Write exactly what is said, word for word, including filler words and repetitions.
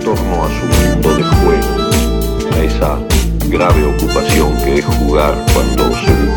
torno a su mundo de juego, a esa grave ocupación que es jugar cuando se busca